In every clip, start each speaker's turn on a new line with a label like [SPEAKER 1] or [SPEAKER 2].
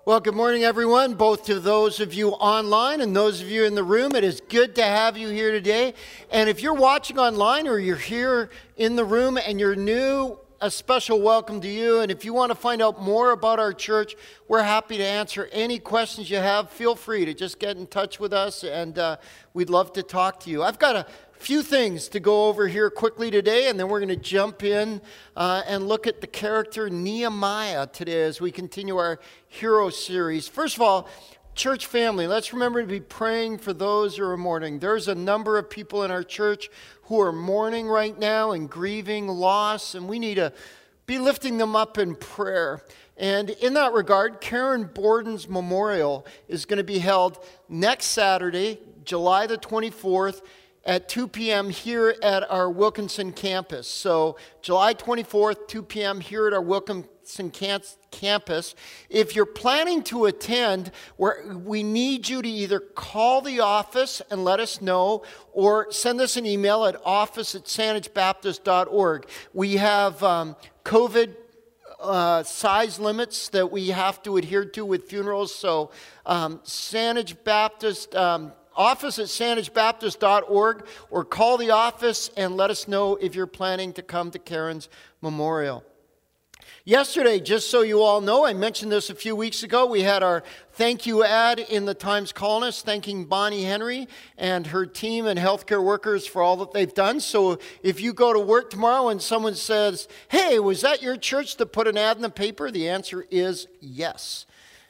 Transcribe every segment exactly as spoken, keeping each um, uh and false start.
[SPEAKER 1] Well, good morning, everyone, both to those of you online and those of you in the room. It is good to have you here today. And if you're watching online or you're here in the room and you're new, a special welcome to you. And if you want to find out more about our church, we're happy to answer any questions you have. Feel free to just get in touch with us, and uh, we'd love to talk to you. I've got a few things to go over here quickly today, and then we're going to jump in uh, and look at the character Nehemiah today as we continue our hero series. First of all, church family, let's remember to be praying for those who are mourning. There's a number of people in our church who are mourning right now and grieving loss, and we need to be lifting them up in prayer. And in that regard, Karen Borden's memorial is going to be held next Saturday, July the twenty-fourth, at two p.m. here at our Wilkinson campus. So July twenty-fourth, two p.m. here at our Wilkinson campus. If you're planning to attend, we need you to either call the office and let us know, or send us an email at office at sandwich baptist dot org. We have um, COVID uh, size limits that we have to adhere to with funerals. So um, Sandwich Baptist... Um, office at sandwich baptist dot org, or call the office and let us know if you're planning to come to Karen's memorial. Yesterday, just so you all know, I mentioned this a few weeks ago, we had our thank you ad in the Times Colonist thanking Bonnie Henry and her team and healthcare workers for all that they've done. So if you go to work tomorrow and someone says, "Hey, was that your church that put an ad in the paper?" the answer is yes.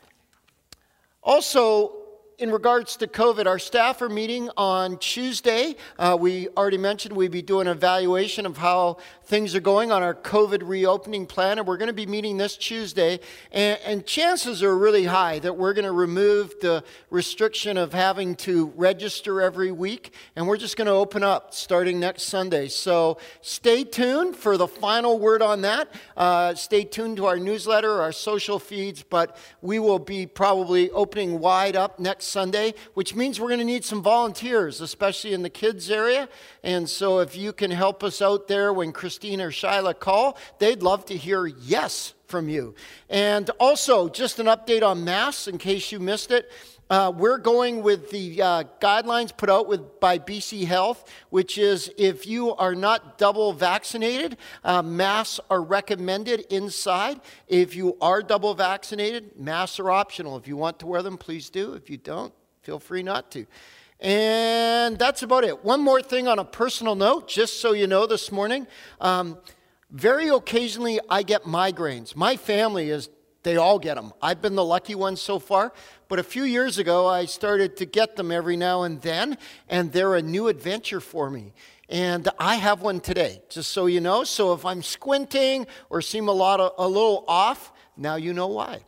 [SPEAKER 1] Also, in regards to COVID, our staff are meeting on Tuesday. Uh, we already mentioned we'd be doing an evaluation of how things are going on our COVID reopening plan, and we're going to be meeting this Tuesday. And, and chances are really high that we're going to remove the restriction of having to register every week, and we're just going to open up starting next Sunday. So stay tuned for the final word on that. Uh, stay tuned to our newsletter, our social feeds, but we will be probably opening wide up next Sunday, which means we're going to need some volunteers, especially in the kids area. And so if you can help us out there when Christine or Shyla call, they'd love to hear yes from you. And also, just an update on masks in case you missed it. Uh, we're going with the uh, guidelines put out with by B C Health, which is if you are not double vaccinated, uh, masks are recommended inside. If you are double vaccinated, masks are optional. If you want to wear them, please do. If you don't, feel free not to. And that's about it. One more thing on a personal note, just so you know this morning. Um, very occasionally, I get migraines. My family is They all get them. I've been the lucky one so far, but a few years ago, I started to get them every now and then, and they're a new adventure for me. And I have one today, just so you know. So if I'm squinting or seem a lot of, a little off, now you know why.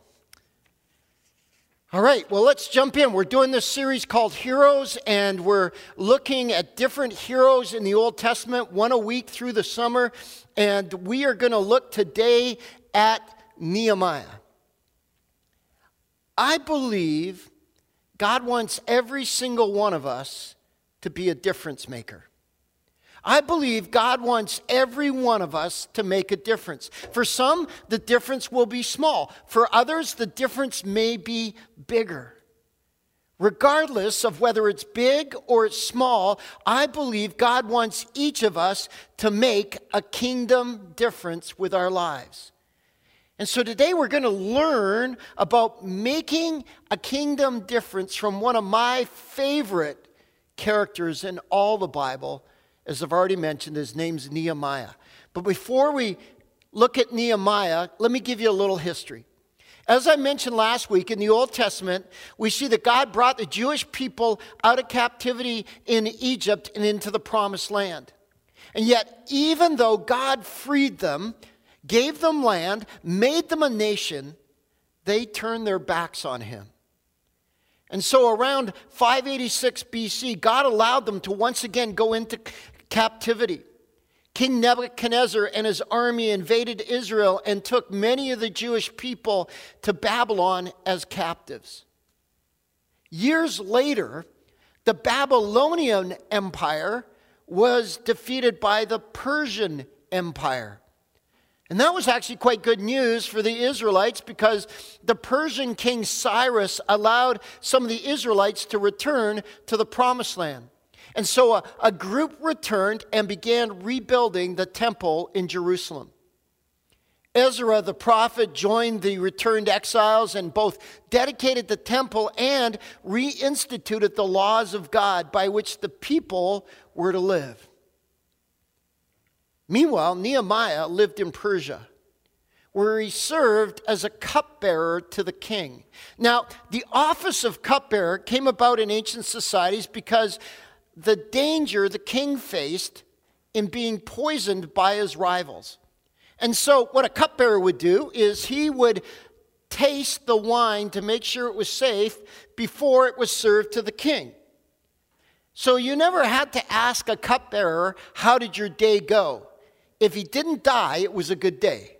[SPEAKER 1] All right, well, let's jump in. We're doing this series called Heroes, and we're looking at different heroes in the Old Testament, one a week through the summer, and we are going to look today at Nehemiah. I believe God wants every single one of us to be a difference maker. I believe God wants every one of us to make a difference. For some, the difference will be small. For others, the difference may be bigger. Regardless of whether it's big or it's small, I believe God wants each of us to make a kingdom difference with our lives. And so today we're going to learn about making a kingdom difference from one of my favorite characters in all the Bible. As I've already mentioned, his name's Nehemiah. But before we look at Nehemiah, let me give you a little history. As I mentioned last week, in the Old Testament, we see that God brought the Jewish people out of captivity in Egypt and into the Promised Land. And yet, even though God freed them, gave them land, made them a nation, they turned their backs on him. And so around five eighty-six B C, God allowed them to once again go into captivity. King Nebuchadnezzar and his army invaded Israel and took many of the Jewish people to Babylon as captives. Years later, the Babylonian Empire was defeated by the Persian Empire. And that was actually quite good news for the Israelites because the Persian king Cyrus allowed some of the Israelites to return to the promised land. And so a, a group returned and began rebuilding the temple in Jerusalem. Ezra the prophet joined the returned exiles and both dedicated the temple and reinstituted the laws of God by which the people were to live. Meanwhile, Nehemiah lived in Persia, where he served as a cupbearer to the king. Now, the office of cupbearer came about in ancient societies because the danger the king faced in being poisoned by his rivals. And so what a cupbearer would do is he would taste the wine to make sure it was safe before it was served to the king. So you never had to ask a cupbearer, how did your day go? If he didn't die, it was a good day.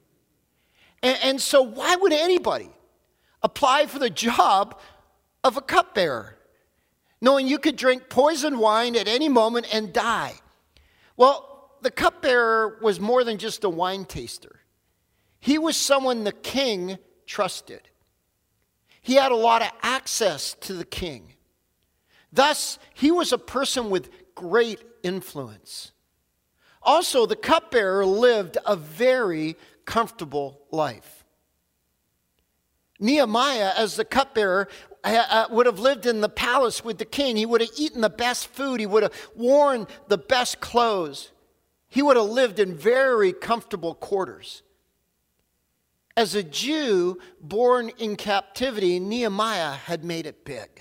[SPEAKER 1] And, and so why would anybody apply for the job of a cupbearer, knowing you could drink poisoned wine at any moment and die? Well, the cupbearer was more than just a wine taster. He was someone the king trusted. He had a lot of access to the king. Thus, he was a person with great influence. Also, the cupbearer lived a very comfortable life. Nehemiah, as the cupbearer, uh, would have lived in the palace with the king. He would have eaten the best food. He would have worn the best clothes. He would have lived in very comfortable quarters. As a Jew born in captivity, Nehemiah had made it big.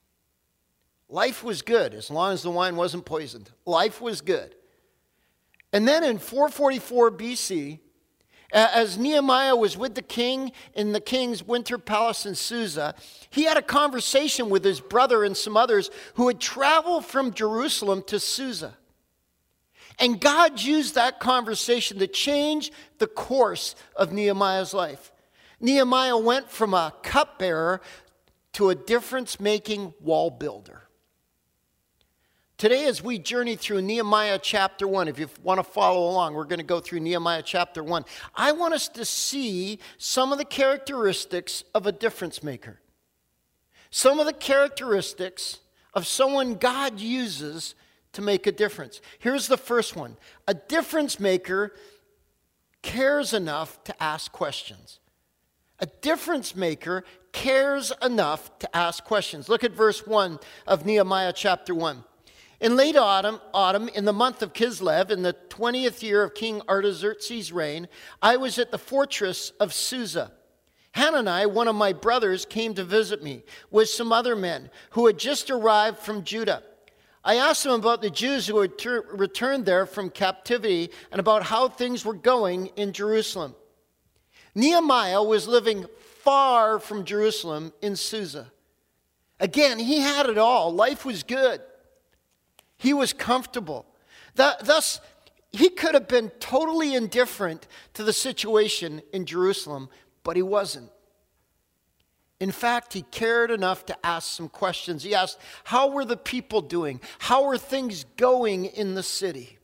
[SPEAKER 1] Life was good as long as the wine wasn't poisoned. Life was good. And then in four forty-four B C, as Nehemiah was with the king in the king's winter palace in Susa, he had a conversation with his brother and some others who had traveled from Jerusalem to Susa. And God used that conversation to change the course of Nehemiah's life. Nehemiah went from a cupbearer to a difference-making wall builder. Today, as we journey through Nehemiah chapter one, if you want to follow along, we're going to go through Nehemiah chapter one. I want us to see some of the characteristics of a difference maker. Some of the characteristics of someone God uses to make a difference. Here's the first one. A difference maker cares enough to ask questions. A difference maker cares enough to ask questions. Look at verse one of Nehemiah chapter one. In late autumn, autumn, in the month of Kislev, in the twentieth year of King Artaxerxes' reign, I was at the fortress of Susa. Hanani, one of my brothers, came to visit me with some other men who had just arrived from Judah. I asked them about the Jews who had ter- returned there from captivity and about how things were going in Jerusalem. Nehemiah was living far from Jerusalem in Susa. Again, he had it all. Life was good. He was comfortable. Thus, he could have been totally indifferent to the situation in Jerusalem, but he wasn't. In fact, he cared enough to ask some questions. He asked, how were the people doing? How are things going in the city?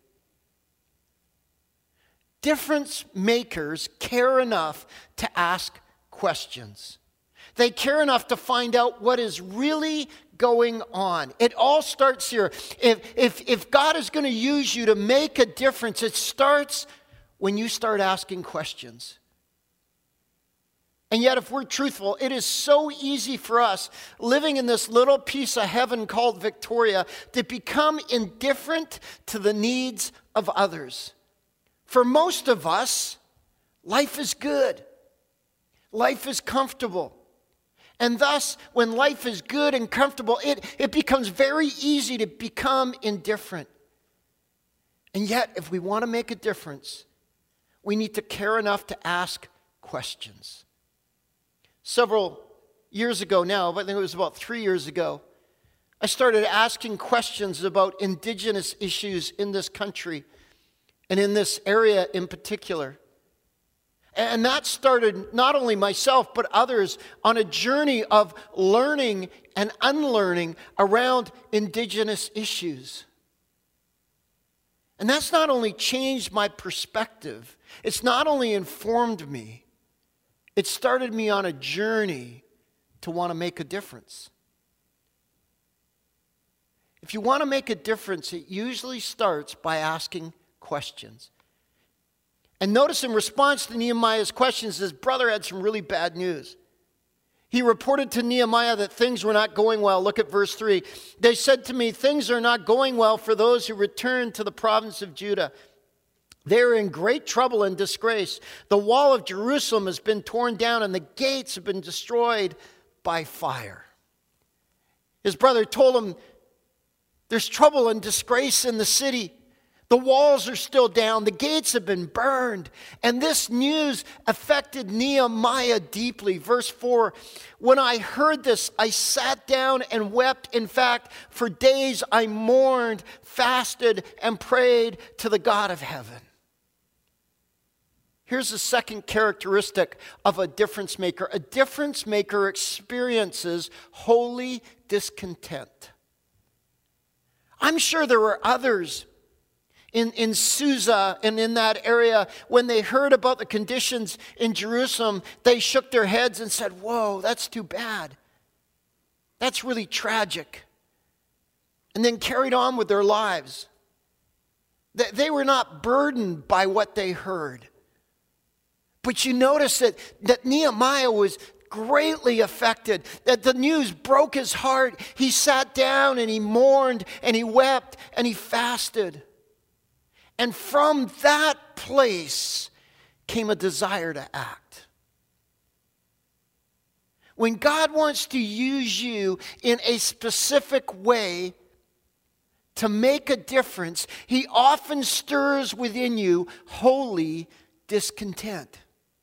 [SPEAKER 1] Difference makers care enough to ask questions. They care enough to find out what is really going on. It all starts here. If, if, if God is going to use you to make a difference, it starts when you start asking questions. And yet, if we're truthful, it is so easy for us, living in this little piece of heaven called Victoria, to become indifferent to the needs of others. For most of us, life is good. Life is comfortable. And thus, when life is good and comfortable, it, it becomes very easy to become indifferent. And yet, if we want to make a difference, we need to care enough to ask questions. Several years ago now, I think it was about three years ago, I started asking questions about indigenous issues in this country and in this area in particular. And that started not only myself, but others on a journey of learning and unlearning around indigenous issues. And that's not only changed my perspective, it's not only informed me, it started me on a journey to want to make a difference. If you want to make a difference, it usually starts by asking questions. And notice in response to Nehemiah's questions, his brother had some really bad news. He reported to Nehemiah that things were not going well. Look at verse three. They said to me, things are not going well for those who return to the province of Judah. They are in great trouble and disgrace. The wall of Jerusalem has been torn down and the gates have been destroyed by fire. His brother told him, there's trouble and disgrace in the city. The walls are still down. The gates have been burned. And this news affected Nehemiah deeply. Verse four, when I heard this, I sat down and wept. In fact, for days I mourned, fasted, and prayed to the God of heaven. Here's the second characteristic of a difference maker. A difference maker experiences holy discontent. I'm sure there were others In, in Susa and in that area, when they heard about the conditions in Jerusalem, they shook their heads and said, whoa, that's too bad. That's really tragic. And then carried on with their lives. They, they were not burdened by what they heard. But you notice that, that Nehemiah was greatly affected, that the news broke his heart. He sat down and he mourned and he wept and he fasted. And from that place came a desire to act. When God wants to use you in a specific way to make a difference, He often stirs within you holy discontent.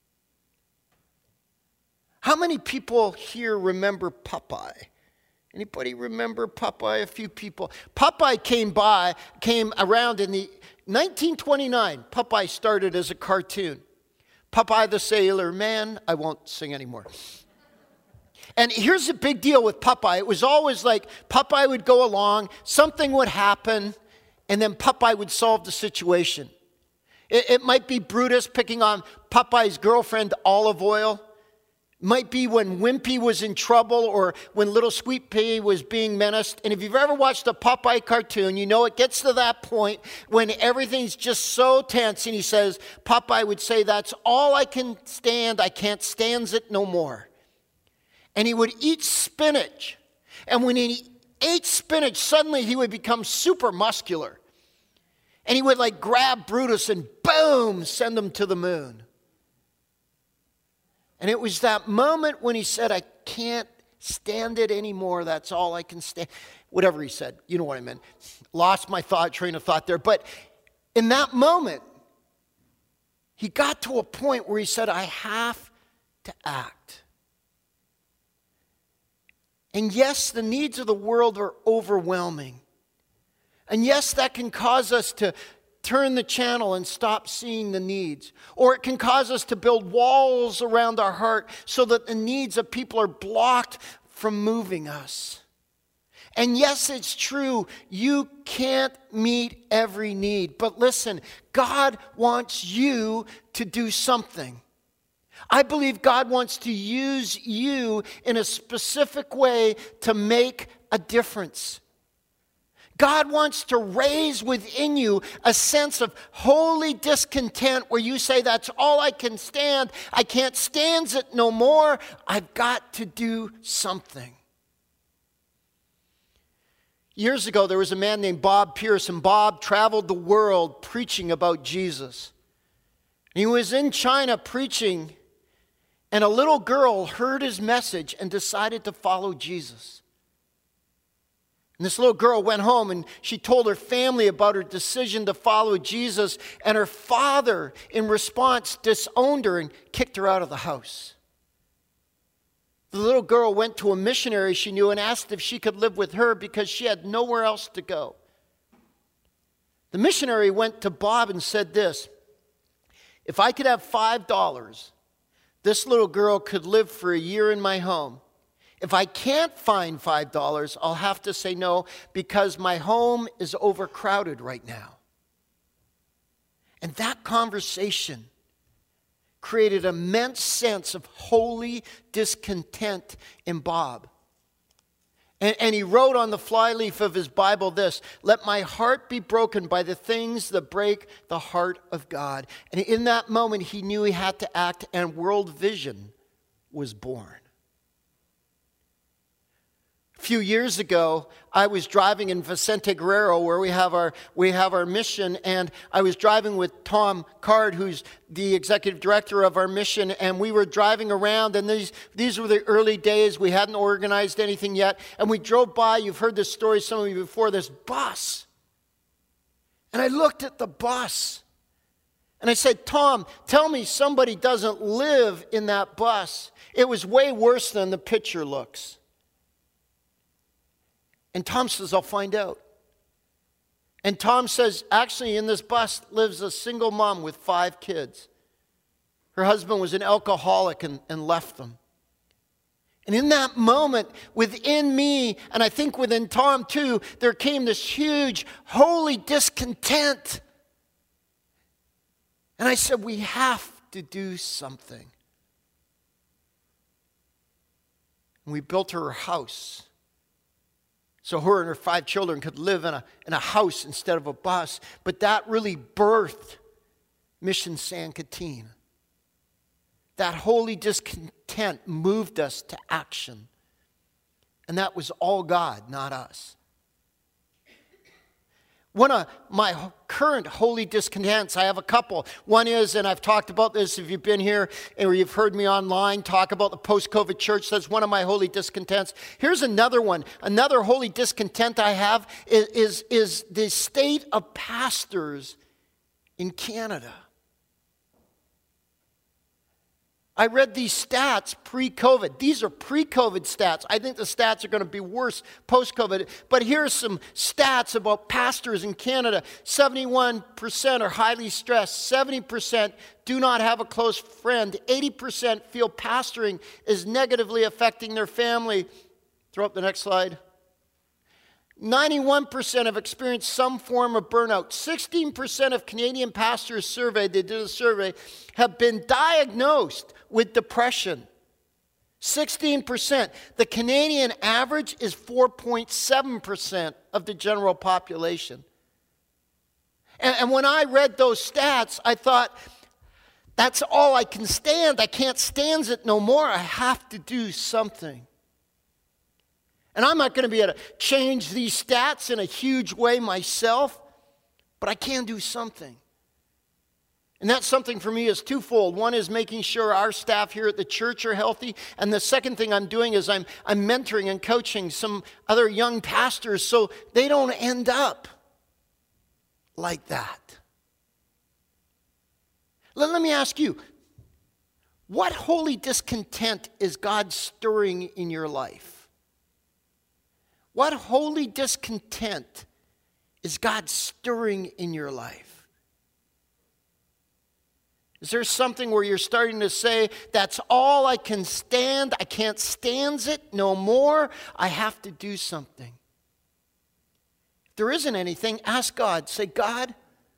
[SPEAKER 1] How many people here remember Popeye? Anybody remember Popeye? A few people. Popeye came by, came around in the nineteen twenty-nine. Popeye started as a cartoon. Popeye the Sailor Man. I won't sing anymore. And here's the big deal with Popeye. It was always like Popeye would go along, something would happen, and then Popeye would solve the situation. It, it might be Brutus picking on Popeye's girlfriend, Olive Oyl. Might be when Wimpy was in trouble or when Little Sweet Pea was being menaced. And if you've ever watched a Popeye cartoon, you know it gets to that point when everything's just so tense. And he says, Popeye would say, that's all I can stand. I can't stand it no more. And he would eat spinach. And when he ate spinach, suddenly he would become super muscular. And he would like grab Brutus and boom, send him to the moon. And it was that moment when he said, I can't stand it anymore. That's all I can stand. Whatever he said. You know what I meant. Lost my thought, train of thought there. But in that moment, he got to a point where he said, I have to act. And yes, the needs of the world are overwhelming. And yes, that can cause us to turn the channel and stop seeing the needs. Or it can cause us to build walls around our heart so that the needs of people are blocked from moving us. And yes, it's true, you can't meet every need. But listen, God wants you to do something. I believe God wants to use you in a specific way to make a difference. God wants to raise within you a sense of holy discontent where you say, that's all I can stand. I can't stand it no more. I've got to do something. Years ago, there was a man named Bob Pierce, and Bob traveled the world preaching about Jesus. He was in China preaching, and a little girl heard his message and decided to follow Jesus. And this little girl went home and she told her family about her decision to follow Jesus. And her father, in response, disowned her and kicked her out of the house. The little girl went to a missionary she knew and asked if she could live with her because she had nowhere else to go. The missionary went to Bob and said this, if I could have five dollars, this little girl could live for a year in my home. If I can't find five dollars, I'll have to say no because my home is overcrowded right now. And that conversation created an immense sense of holy discontent in Bob. And, and he wrote on the flyleaf of his Bible this: "Let my heart be broken by the things that break the heart of God." And in that moment, he knew he had to act, and World Vision was born. A few years ago, I was driving in Vicente Guerrero, where we have our we have our mission, and I was driving with Tom Card, who's the executive director of our mission, and we were driving around, and these these were the early days. We hadn't organized anything yet, and we drove by, you've heard this story, some of you before, this bus. And I looked at the bus, and I said, "Tom, tell me somebody doesn't live in that bus." It was way worse than the picture looks. And Tom says, "I'll find out." And Tom says, actually, in this bus lives a single mom with five kids. Her husband was an alcoholic and, and left them. And in that moment, within me, and I think within Tom too, there came this huge, holy discontent. And I said, we have to do something. And we built her a house, so her and her five children could live in a, in a house instead of a bus. But that really birthed Mission San Quintin. That holy discontent moved us to action. And that was all God, not us. One of my current holy discontents, I have a couple. One is, and I've talked about this if you've been here or you've heard me online talk about the post-COVID church. That's one of my holy discontents. Here's another one. Another holy discontent I have is, is, is the state of pastors in Canada. I read these stats pre-COVID. These are pre-COVID stats. I think the stats are going to be worse post-COVID. But here's some stats about pastors in Canada. seventy-one percent are highly stressed. seventy percent do not have a close friend. eighty percent feel pastoring is negatively affecting their family. Throw up the next slide. ninety-one percent have experienced some form of burnout. sixteen percent of Canadian pastors surveyed, they did a survey, have been diagnosed with depression. sixteen percent. The Canadian average is four point seven percent of the general population. And, and when I read those stats, I thought, that's all I can stand. I can't stand it no more. I have to do something. And I'm not going to be able to change these stats in a huge way myself, but I can do something. And that something for me is twofold. One is making sure our staff here at the church are healthy. And the second thing I'm doing is I'm, I'm mentoring and coaching some other young pastors so they don't end up like that. Let, let me ask you, what holy discontent is God stirring in your life? What holy discontent is God stirring in your life? Is there something where you're starting to say, that's all I can stand, I can't stand it no more, I have to do something? If there isn't anything, ask God. Say, God,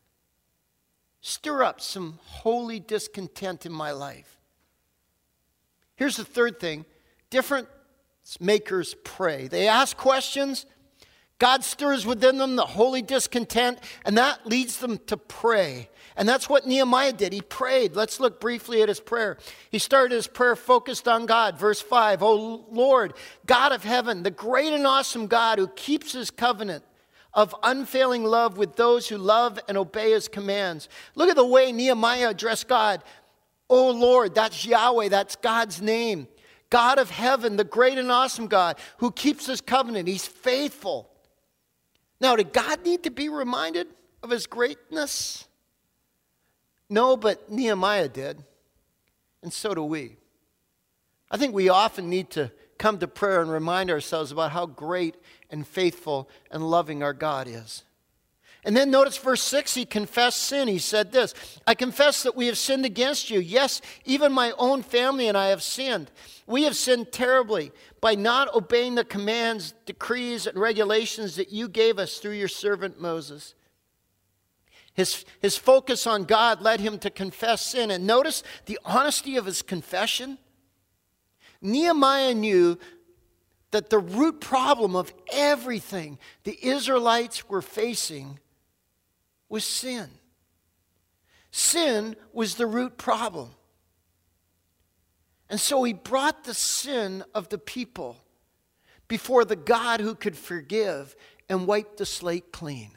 [SPEAKER 1] stir up some holy discontent in my life. Here's the third thing. Different makers pray. They ask questions. God stirs within them the holy discontent, and that leads them to pray. And that's what Nehemiah did. He prayed. Let's look briefly at his prayer. He started his prayer focused on God. Verse five, O Lord, God of heaven, the great and awesome God who keeps his covenant of unfailing love with those who love and obey his commands. Look at the way Nehemiah addressed God. O Lord, that's Yahweh, that's God's name. God of heaven, the great and awesome God who keeps his covenant. He's faithful. Now, did God need to be reminded of his greatness? No, but Nehemiah did. And so do we. I think we often need to come to prayer and remind ourselves about how great and faithful and loving our God is. And then notice verse six, he confessed sin. He said this, I confess that we have sinned against you. Yes, even my own family and I have sinned. We have sinned terribly by not obeying the commands, decrees, and regulations that you gave us through your servant Moses. His, his focus on God led him to confess sin. And notice the honesty of his confession. Nehemiah knew that the root problem of everything the Israelites were facing was sin. Sin was the root problem. And so he brought the sin of the people before the God who could forgive and wipe the slate clean.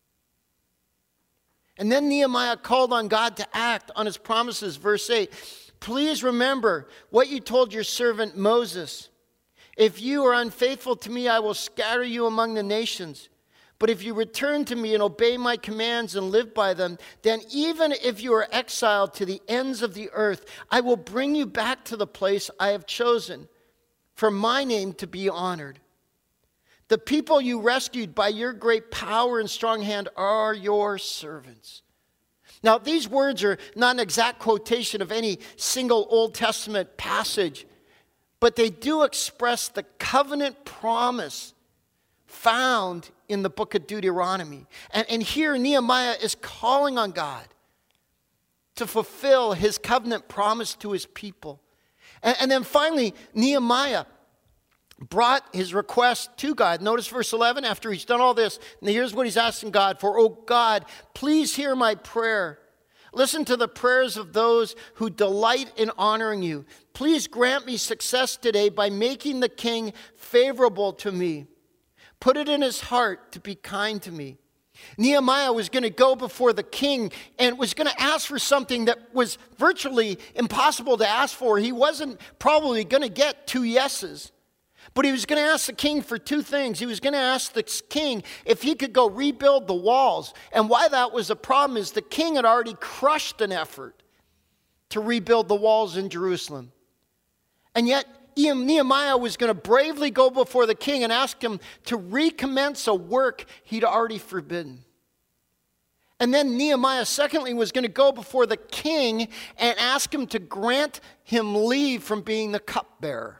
[SPEAKER 1] And then Nehemiah called on God to act on his promises. Verse eight, please remember what you told your servant Moses. If you are unfaithful to me, I will scatter you among the nations. But if you return to me and obey my commands and live by them, then even if you are exiled to the ends of the earth, I will bring you back to the place I have chosen for my name to be honored. The people you rescued by your great power and strong hand are your servants. Now, these words are not an exact quotation of any single Old Testament passage, but they do express the covenant promise found in the book of Deuteronomy. And, and here Nehemiah is calling on God to fulfill his covenant promise to his people. And, and then finally, Nehemiah brought his request to God. Notice verse eleven, after he's done all this, and here's what he's asking God for. Oh God, please hear my prayer. Listen to the prayers of those who delight in honoring you. Please grant me success today by making the king favorable to me. Put it in his heart to be kind to me. Nehemiah was going to go before the king and was going to ask for something that was virtually impossible to ask for. He wasn't probably going to get two yeses. But he was going to ask the king for two things. He was going to ask the king if he could go rebuild the walls. And why that was a problem is the king had already crushed an effort to rebuild the walls in Jerusalem. And yet Nehemiah was going to bravely go before the king and ask him to recommence a work he'd already forbidden. And then Nehemiah, secondly, was going to go before the king and ask him to grant him leave from being the cupbearer.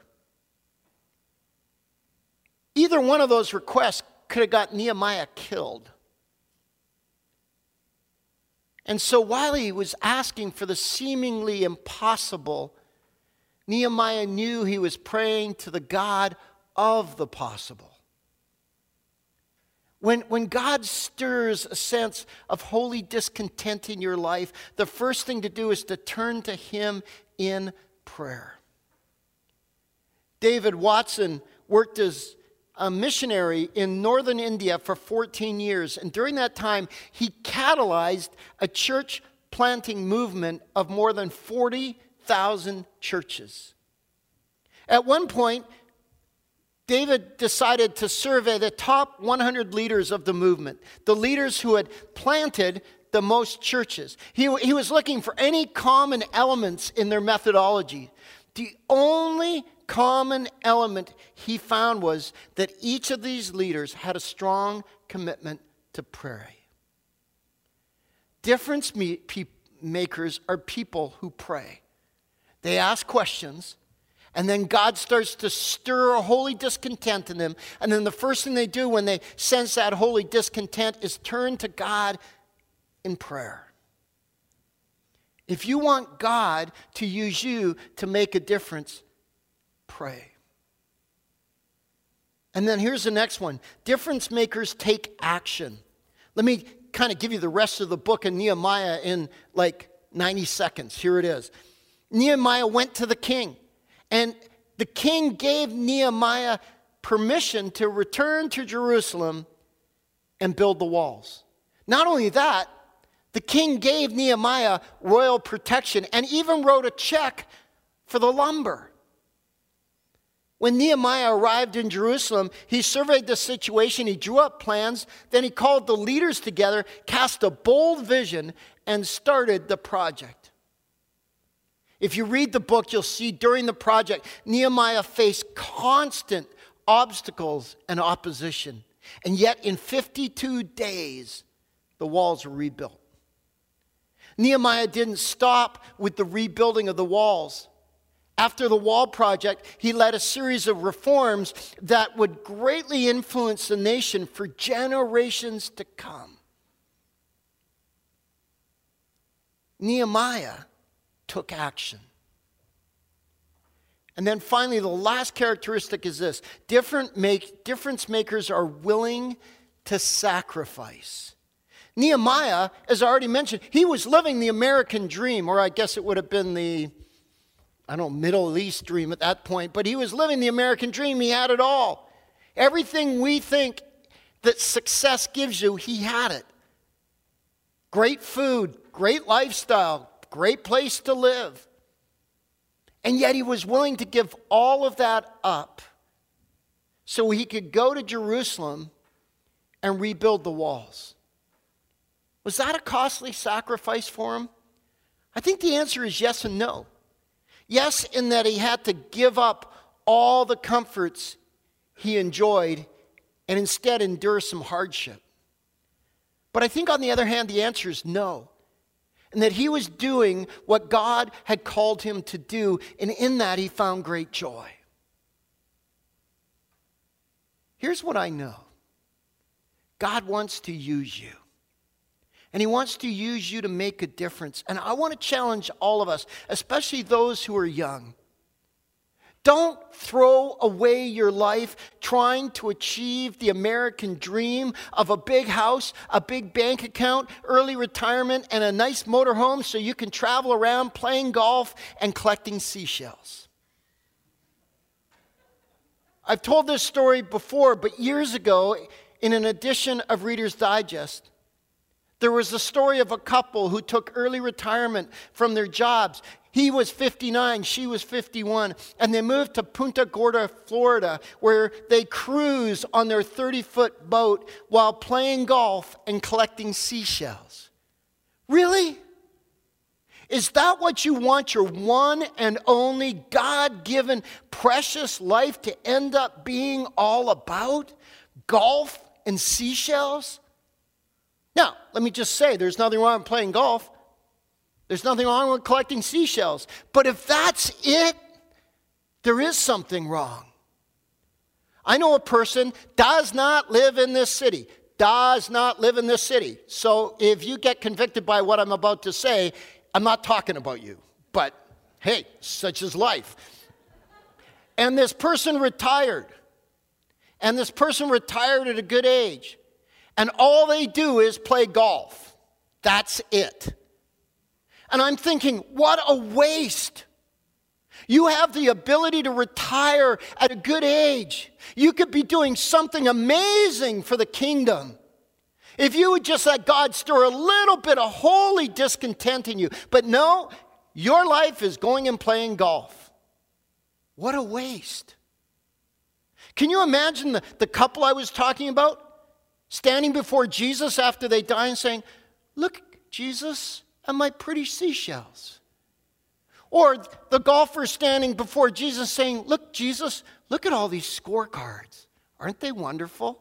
[SPEAKER 1] Either one of those requests could have got Nehemiah killed. And so while he was asking for the seemingly impossible, Nehemiah knew he was praying to the God of the possible. When, when God stirs a sense of holy discontent in your life, the first thing to do is to turn to him in prayer. David Watson worked as a missionary in northern India for fourteen years. And during that time, he catalyzed a church planting movement of more than forty thousand churches. At one point, David decided to survey the top one hundred leaders of the movement, the leaders who had planted the most churches. He, he was looking for any common elements in their methodology. The only common element he found was that each of these leaders had a strong commitment to prayer. Difference makers are people who pray. They ask questions, and then God starts to stir a holy discontent in them. And then the first thing they do when they sense that holy discontent is turn to God in prayer. If you want God to use you to make a difference, pray. And then here's the next one. Difference makers take action. Let me kind of give you the rest of the book of Nehemiah in like ninety seconds. Here it is. Nehemiah went to the king, and the king gave Nehemiah permission to return to Jerusalem and build the walls. Not only that, the king gave Nehemiah royal protection and even wrote a check for the lumber. When Nehemiah arrived in Jerusalem, he surveyed the situation, he drew up plans, then he called the leaders together, cast a bold vision, and started the project. If you read the book, you'll see during the project, Nehemiah faced constant obstacles and opposition. And yet in fifty-two days, the walls were rebuilt. Nehemiah didn't stop with the rebuilding of the walls. After the wall project, he led a series of reforms that would greatly influence the nation for generations to come. Nehemiah took action. And then finally, the last characteristic is this. Different make, difference makers are willing to sacrifice. Nehemiah, as I already mentioned, he was living the American dream, or I guess it would have been the, I don't know, Middle East dream at that point, but he was living the American dream. He had it all. Everything we think that success gives you, he had it. Great food, great lifestyle, great place to live. And yet he was willing to give all of that up so he could go to Jerusalem and rebuild the walls. Was that a costly sacrifice for him? I think the answer is yes and no. Yes, in that he had to give up all the comforts he enjoyed and instead endure some hardship. But I think on the other hand, the answer is no. And that he was doing what God had called him to do, and in that he found great joy. Here's what I know. God wants to use you. And he wants to use you to make a difference. And I want to challenge all of us, especially those who are young. Don't throw away your life trying to achieve the American dream of a big house, a big bank account, early retirement, and a nice motorhome so you can travel around playing golf and collecting seashells. I've told this story before, but years ago, in an edition of Reader's Digest, there was the story of a couple who took early retirement from their jobs. He was fifty-nine, she was fifty-one, and they moved to Punta Gorda, Florida, where they cruised on their thirty-foot boat while playing golf and collecting seashells. Really? Is that what you want your one and only God-given precious life to end up being all about? Golf and seashells? Now, let me just say, there's nothing wrong with playing golf. There's nothing wrong with collecting seashells. But if that's it, there is something wrong. I know a person does not live in this city. Does not live in this city. So if you get convicted by what I'm about to say, I'm not talking about you. But hey, such is life. And this person retired. And this person retired at a good age. And all they do is play golf. That's it. And I'm thinking, what a waste. You have the ability to retire at a good age. You could be doing something amazing for the kingdom. If you would just let God stir a little bit of holy discontent in you. But no, your life is going and playing golf. What a waste. Can you imagine the, the couple I was talking about? Standing before Jesus after they die and saying, "Look, Jesus, at my pretty seashells." Or the golfer standing before Jesus saying, "Look, Jesus, look at all these scorecards. Aren't they wonderful?"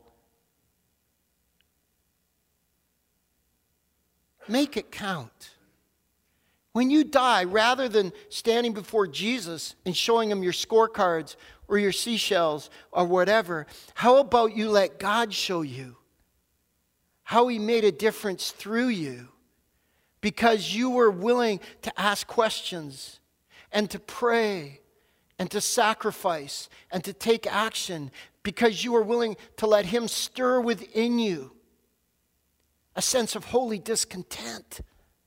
[SPEAKER 1] Make it count. When you die, rather than standing before Jesus and showing him your scorecards or your seashells or whatever, how about you let God show you how he made a difference through you because you were willing to ask questions and to pray and to sacrifice and to take action because you were willing to let him stir within you a sense of holy discontent.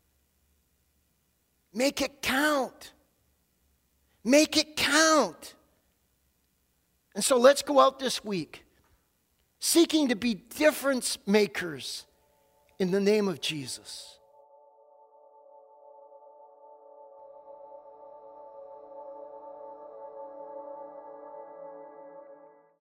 [SPEAKER 1] Make it count. Make it count. And so let's go out this week seeking to be difference makers in the name of Jesus.